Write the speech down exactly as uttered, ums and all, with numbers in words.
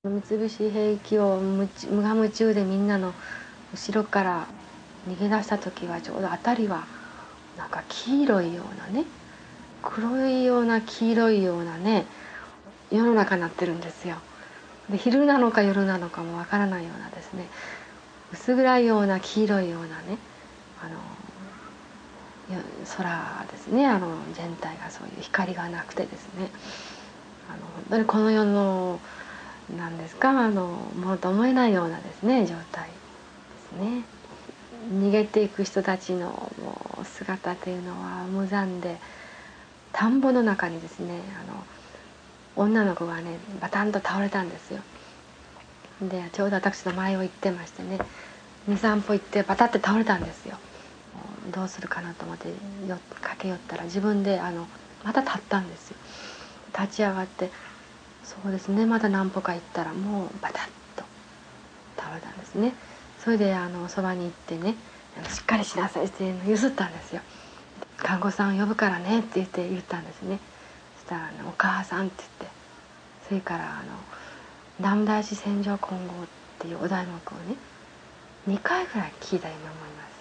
三菱兵器を無無我夢中でみんなの後ろから逃げ出した時はちょうど辺りはなんか黄色いようなね、黒いような黄色いようなね世の中になってるんですよ。で昼なのか夜なのかもわからないようなですね、薄暗いような黄色いようなね、あの空ですね。あの全体がそういう光がなくてですね、あの本当にこの世のなんですか、あのものと思えないようなですね状態ですね。逃げていく人たちのもう姿というのは無残で、田んぼの中にですね、あの女の子がねバタンと倒れたんですよ。でちょうど私の前を行ってましてね、にさん歩行ってバタって倒れたんですよ。どうするかなと思ってよ駆け寄ったら自分であのまた立ったんですよ。立ち上がって、そうですね、また何歩か行ったらもうバタッと倒れたんですね。それであのそばに行ってね、しっかりしなさいってゆすったんですよ。看護さん呼ぶからねって言って言ったんですね。そしたら、ね「お母さん」って言って、それからあの南大寺戦場金剛っていうお題目をねにかいぐらい聞いたように思います。